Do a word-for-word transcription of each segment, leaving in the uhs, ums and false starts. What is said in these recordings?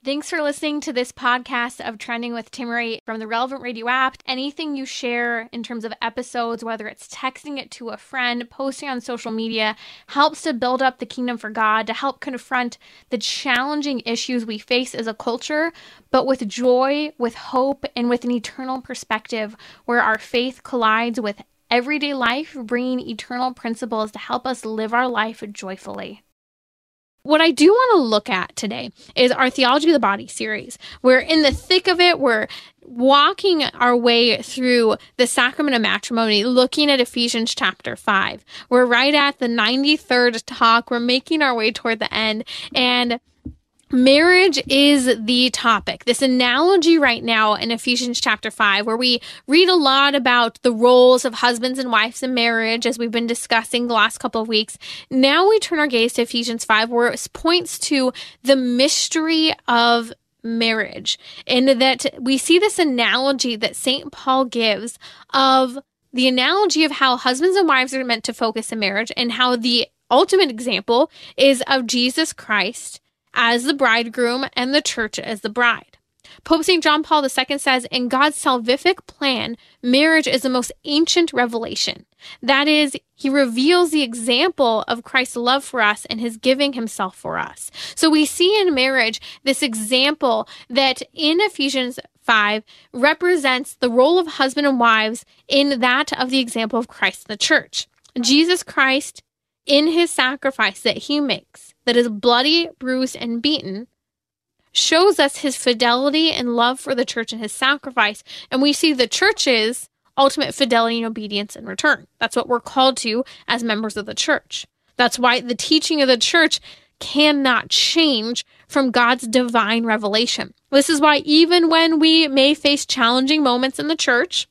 Thanks for listening to this podcast of Trending with Timmerie from the Relevant Radio app. Anything you share in terms of episodes, whether it's texting it to a friend, posting on social media, helps to build up the kingdom for God, to help confront the challenging issues we face as a culture, but with joy, with hope, and with an eternal perspective where our faith collides with everyday life, bringing eternal principles to help us live our life joyfully. What I do want to look at today is our Theology of the Body series. We're in the thick of it. We're walking our way through the sacrament of matrimony, looking at Ephesians chapter five. We're right at the ninety-third talk. We're making our way toward the end, and marriage is the topic. This analogy right now in Ephesians chapter five, where we read a lot about the roles of husbands and wives in marriage, as we've been discussing the last couple of weeks. Now we turn our gaze to Ephesians five, where it points to the mystery of marriage, and that we see this analogy that Saint Paul gives of the analogy of how husbands and wives are meant to focus in marriage, and how the ultimate example is of Jesus Christ as the bridegroom and the church as the bride. Pope Saint John Paul the Second says, in God's salvific plan, marriage is the most ancient revelation. That is, he reveals the example of Christ's love for us and his giving himself for us. So we see in marriage this example that in Ephesians five represents the role of husband and wives in that of the example of Christ in the church. Jesus Christ, in his sacrifice that he makes, that is bloody, bruised, and beaten, shows us his fidelity and love for the church and his sacrifice. And we see the church's ultimate fidelity and obedience in return. That's what we're called to as members of the church. That's why the teaching of the church cannot change from God's divine revelation. This is why even when we may face challenging moments in the church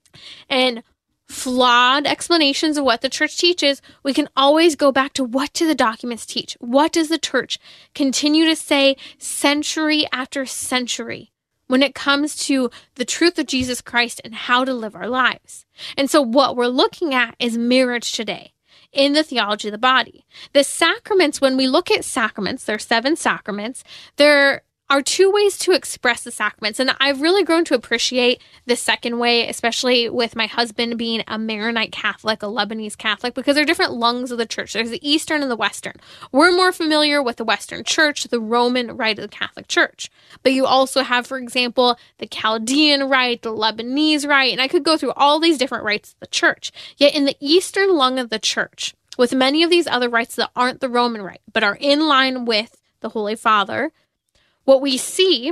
and flawed explanations of what the church teaches, we can always go back to what do the documents teach? What does the church continue to say century after century when it comes to the truth of Jesus Christ and how to live our lives? And so what we're looking at is marriage today in the theology of the body. The sacraments, when we look at sacraments, there are seven sacraments, there are two ways to express the sacraments. And I've really grown to appreciate the second way, especially with my husband being a Maronite Catholic, a Lebanese Catholic, because there are different lungs of the church. There's the Eastern and the Western. We're more familiar with the Western Church, the Roman rite of the Catholic Church. But you also have, for example, the Chaldean rite, the Lebanese rite, and I could go through all these different rites of the church. Yet in the Eastern lung of the church, with many of these other rites that aren't the Roman rite, but are in line with the Holy Father, what we see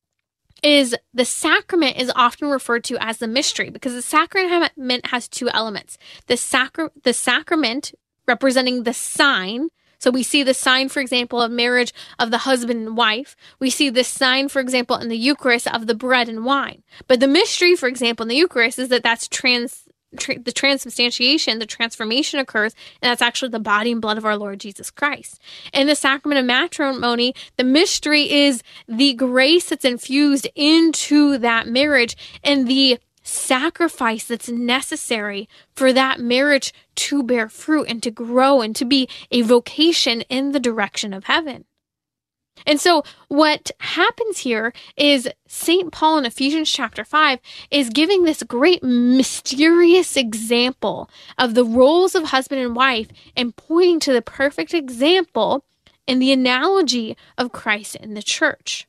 is the sacrament is often referred to as the mystery, because the sacrament has two elements. The sacra- the sacrament representing the sign. So we see the sign, for example, of marriage of the husband and wife. We see the sign, for example, in the Eucharist of the bread and wine. But the mystery, for example, in the Eucharist is that that's trans Tra- the transubstantiation, the transformation occurs, and that's actually the body and blood of our Lord Jesus Christ. In the sacrament of matrimony, the mystery is the grace that's infused into that marriage and the sacrifice that's necessary for that marriage to bear fruit and to grow and to be a vocation in the direction of heaven. And so what happens here is Saint Paul in Ephesians chapter five is giving this great mysterious example of the roles of husband and wife and pointing to the perfect example in the analogy of Christ and the church.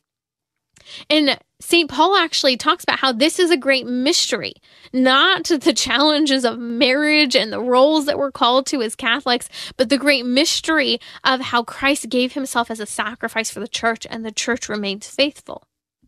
And Saint Paul actually talks about how this is a great mystery, not the challenges of marriage and the roles that we're called to as Catholics, but the great mystery of how Christ gave himself as a sacrifice for the church and the church remains faithful.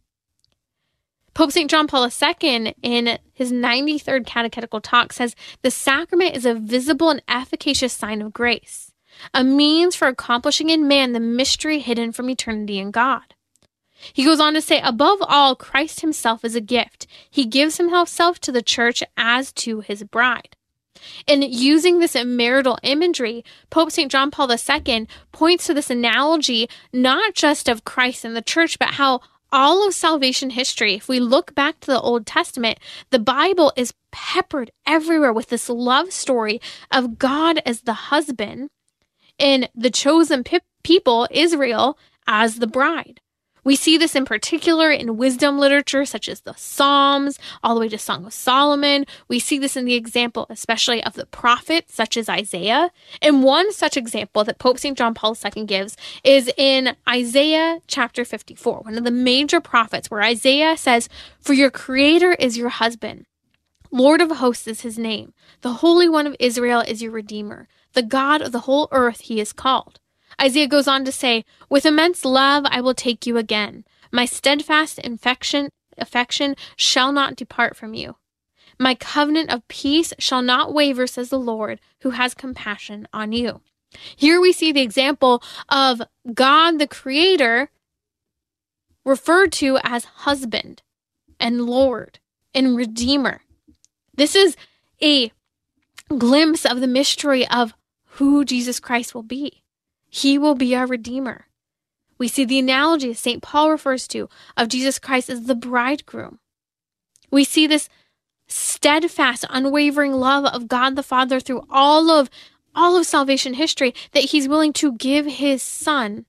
Pope Saint John Paul the Second, in his ninety-third catechetical talk, says the sacrament is a visible and efficacious sign of grace, a means for accomplishing in man the mystery hidden from eternity in God. He goes on to say, above all, Christ himself is a gift. He gives himself to the church as to his bride. In using this marital imagery, Pope Saint John Paul the Second points to this analogy not just of Christ and the church, but how all of salvation history, if we look back to the Old Testament, the Bible is peppered everywhere with this love story of God as the husband and the chosen pe- people, Israel, as the bride. We see this in particular in wisdom literature, such as the Psalms, all the way to Song of Solomon. We see this in the example, especially of the prophets, such as Isaiah. And one such example that Pope Saint John Paul the Second gives is in Isaiah chapter fifty-four, one of the major prophets, where Isaiah says, "For your Creator is your husband. Lord of hosts is his name. The Holy One of Israel is your Redeemer. The God of the whole earth he is called." Isaiah goes on to say, "With immense love I will take you again. My steadfast affection, affection shall not depart from you. My covenant of peace shall not waver, says the Lord, who has compassion on you." Here we see the example of God, the Creator, referred to as husband and Lord and Redeemer. This is a glimpse of the mystery of who Jesus Christ will be. He will be our Redeemer. We see the analogy that Saint Paul refers to of Jesus Christ as the bridegroom. We see this steadfast, unwavering love of God the Father through all of, all of salvation history, that he's willing to give his Son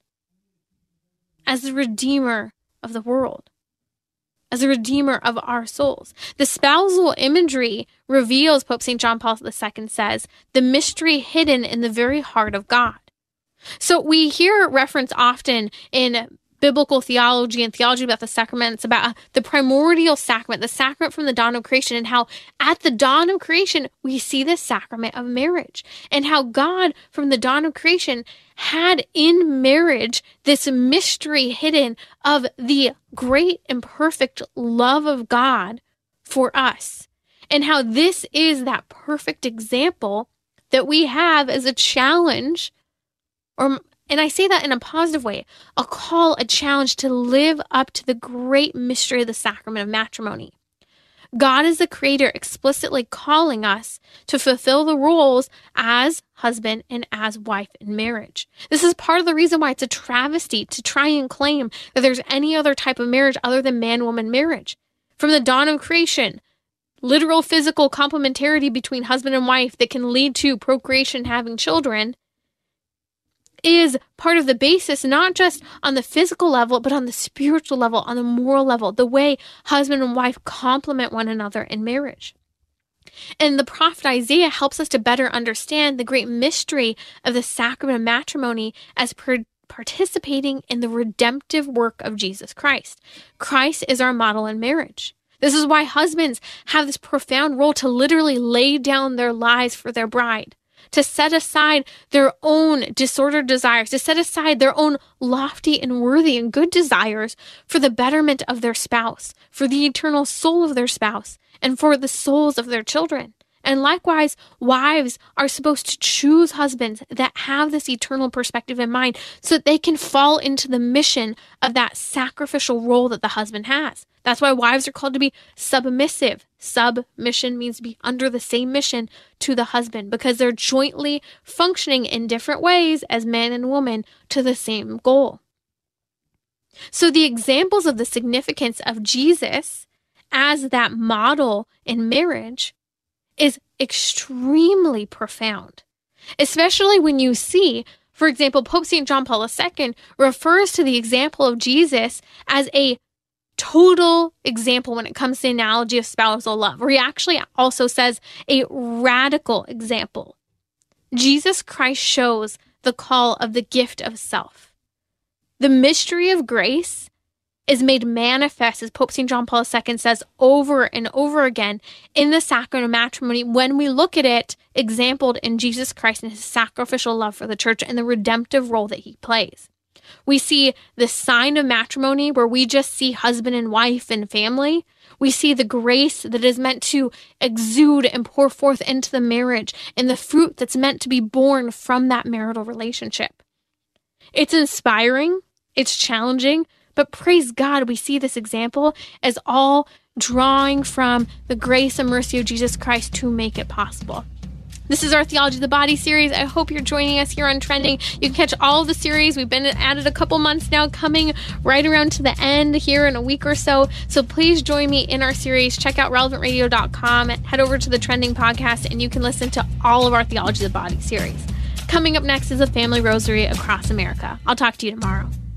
as the Redeemer of the world, as a Redeemer of our souls. The spousal imagery reveals, Pope Saint John Paul the Second says, the mystery hidden in the very heart of God. So we hear reference often in biblical theology and theology about the sacraments, about the primordial sacrament, the sacrament from the dawn of creation, and how at the dawn of creation, we see the sacrament of marriage, and how God from the dawn of creation had in marriage this mystery hidden of the great and perfect love of God for us, and how this is that perfect example that we have as a challenge, or and I say that in a positive way, a call, a challenge to live up to the great mystery of the sacrament of matrimony. God is the Creator explicitly calling us to fulfill the roles as husband and as wife in marriage. This is part of the reason why it's a travesty to try and claim that there's any other type of marriage other than man-woman marriage. From the dawn of creation, literal physical complementarity between husband and wife that can lead to procreation, having children, is part of the basis, not just on the physical level, but on the spiritual level, on the moral level, the way husband and wife complement one another in marriage. And the prophet Isaiah helps us to better understand the great mystery of the sacrament of matrimony as per participating in the redemptive work of Jesus Christ. Christ is our model in marriage. This is why husbands have this profound role to literally lay down their lives for their bride, to set aside their own disordered desires, to set aside their own lofty and worthy and good desires for the betterment of their spouse, for the eternal soul of their spouse, and for the souls of their children. And likewise, wives are supposed to choose husbands that have this eternal perspective in mind so that they can fall into the mission of that sacrificial role that the husband has. That's why wives are called to be submissive. Submission means to be under the same mission to the husband, because they're jointly functioning in different ways as man and woman to the same goal. So the examples of the significance of Jesus as that model in marriage is extremely profound, especially when you see, for example, Pope Saint John Paul the Second refers to the example of Jesus as a total example when it comes to the analogy of spousal love, where he actually also says a radical example. Jesus Christ shows the call of the gift of self. The mystery of grace is made manifest, as Pope Saint John Paul the Second says over and over again, in the sacrament of matrimony when we look at it exampled in Jesus Christ and his sacrificial love for the church and the redemptive role that he plays. We see the sign of matrimony where we just see husband and wife and family. We see the grace that is meant to exude and pour forth into the marriage and the fruit that's meant to be born from that marital relationship. It's inspiring, it's challenging, but praise God, we see this example as all drawing from the grace and mercy of Jesus Christ to make it possible. This is our Theology of the Body series. I hope you're joining us here on Trending. You can catch all of the series. We've been at it a couple months now, coming right around to the end here in a week or so. So please join me in our series. Check out relevant radio dot com. Head over to the Trending podcast, and you can listen to all of our Theology of the Body series. Coming up next is a family rosary across America. I'll talk to you tomorrow.